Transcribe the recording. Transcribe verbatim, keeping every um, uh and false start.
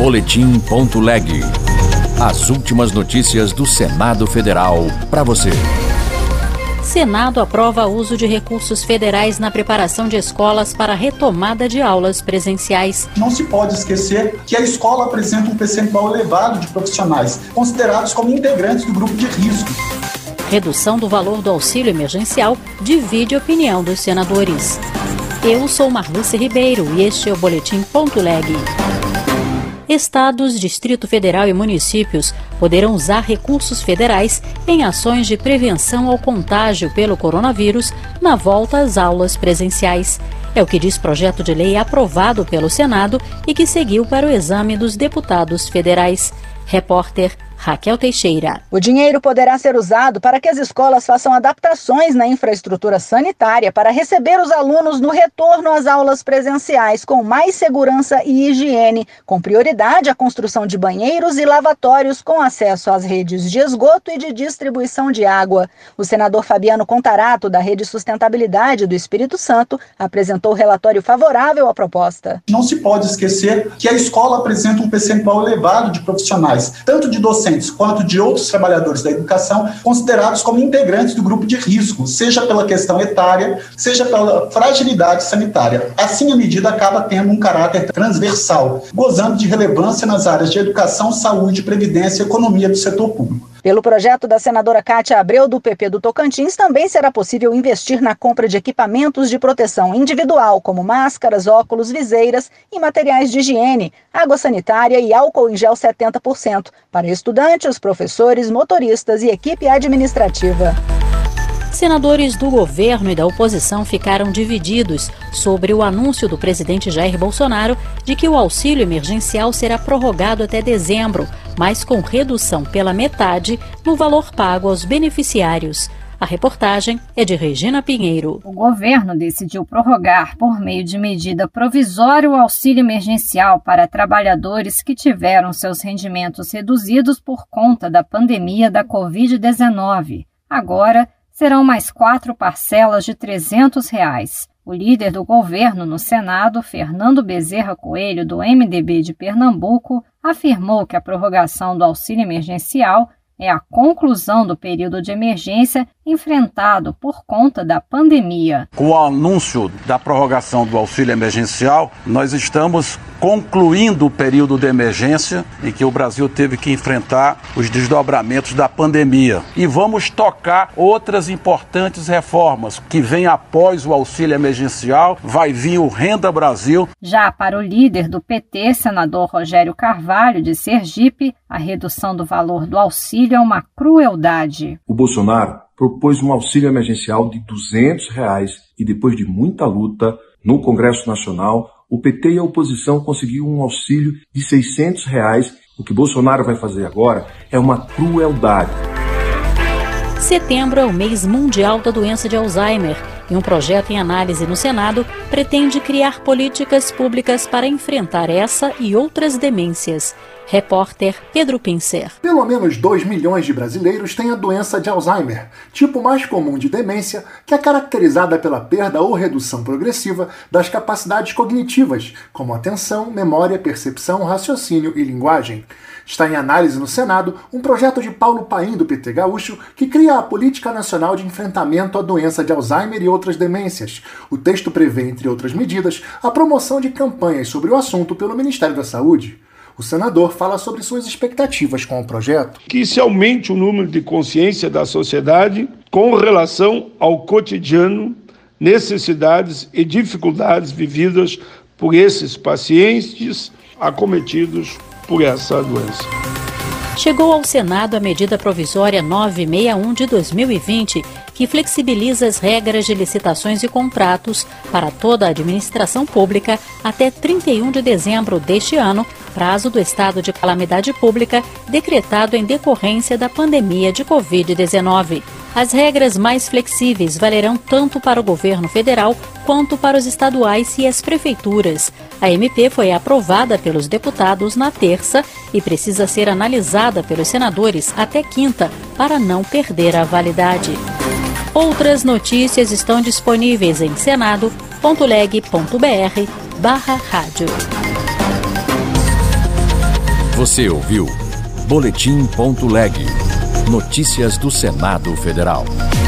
Boletim ponto leg. As últimas notícias do Senado Federal para você. Senado aprova uso de recursos federais na preparação de escolas para a retomada de aulas presenciais. Não se pode esquecer que a escola apresenta um percentual elevado de profissionais, considerados como integrantes do grupo de risco. Redução do valor do auxílio emergencial divide a opinião dos senadores. Eu sou Marluce Ribeiro e este é o Boletim ponto leg. Estados, Distrito Federal e municípios poderão usar recursos federais em ações de prevenção ao contágio pelo coronavírus na volta às aulas presenciais. É o que diz projeto de lei aprovado pelo Senado e que seguiu para o exame dos deputados federais. Repórter Raquel Teixeira. O dinheiro poderá ser usado para que as escolas façam adaptações na infraestrutura sanitária para receber os alunos no retorno às aulas presenciais com mais segurança e higiene, com prioridade à construção de banheiros e lavatórios com acesso às redes de esgoto e de distribuição de água. O senador Fabiano Contarato, da Rede Sustentabilidade do Espírito Santo, apresentou relatório favorável à proposta. Não se pode esquecer que a escola apresenta um percentual elevado de profissionais, tanto de docentes quanto de outros trabalhadores da educação, considerados como integrantes do grupo de risco, seja pela questão etária, seja pela fragilidade sanitária. Assim, a medida acaba tendo um caráter transversal, gozando de relevância nas áreas de educação, saúde, previdência e economia do setor público. Pelo projeto da senadora Cátia Abreu, do P P do Tocantins, também será possível investir na compra de equipamentos de proteção individual, como máscaras, óculos, viseiras e materiais de higiene, água sanitária e álcool em gel setenta por cento, para estudantes, professores, motoristas e equipe administrativa. Senadores do governo e da oposição ficaram divididos sobre o anúncio do presidente Jair Bolsonaro de que o auxílio emergencial será prorrogado até dezembro, mas com redução pela metade no valor pago aos beneficiários. A reportagem é de Regina Pinheiro. O governo decidiu prorrogar, por meio de medida provisória, o auxílio emergencial para trabalhadores que tiveram seus rendimentos reduzidos por conta da pandemia da covid dezenove. Agora, serão mais quatro parcelas de trezentos reais. O líder do governo no Senado, Fernando Bezerra Coelho, do M D B de Pernambuco, afirmou que a prorrogação do auxílio emergencial é a conclusão do período de emergência enfrentado por conta da pandemia. Com o anúncio da prorrogação do auxílio emergencial, nós estamos concluindo o período de emergência em que o Brasil teve que enfrentar os desdobramentos da pandemia. E vamos tocar outras importantes reformas que vêm após o auxílio emergencial. Vai vir o Renda Brasil. Já para o líder do P T, senador Rogério Carvalho, de Sergipe, a redução do valor do auxílio é uma crueldade. O Bolsonaro propôs um auxílio emergencial de duzentos reais e depois de muita luta no Congresso Nacional, o P T e a oposição conseguiram um auxílio de seiscentos reais. O que Bolsonaro vai fazer agora é uma crueldade. Setembro é o mês mundial da doença de Alzheimer e um projeto em análise no Senado pretende criar políticas públicas para enfrentar essa e outras demências. Repórter Pedro Pincer. Pelo menos dois milhões de brasileiros têm a doença de Alzheimer, tipo mais comum de demência, que é caracterizada pela perda ou redução progressiva das capacidades cognitivas, como atenção, memória, percepção, raciocínio e linguagem. Está em análise no Senado um projeto de Paulo Paim, do P T Gaúcho, que cria a Política Nacional de Enfrentamento à Doença de Alzheimer e outras demências. O texto prevê, entre outras medidas, a promoção de campanhas sobre o assunto pelo Ministério da Saúde. O senador fala sobre suas expectativas com o projeto. Que se aumente o número de consciência da sociedade com relação ao cotidiano, necessidades e dificuldades vividas por esses pacientes acometidos por essa doença. Chegou ao Senado a medida provisória novecentos e sessenta e um de dois mil e vinte, que flexibiliza as regras de licitações e contratos para toda a administração pública até trinta e um de dezembro deste ano, prazo do estado de calamidade pública decretado em decorrência da pandemia de covid dezenove. As regras mais flexíveis valerão tanto para o governo federal quanto para os estaduais e as prefeituras. A M P foi aprovada pelos deputados na terça e precisa ser analisada pelos senadores até quinta para não perder a validade. Outras notícias estão disponíveis em senado ponto leg ponto br barra rádio. Você ouviu Boletim ponto leg. Notícias do Senado Federal.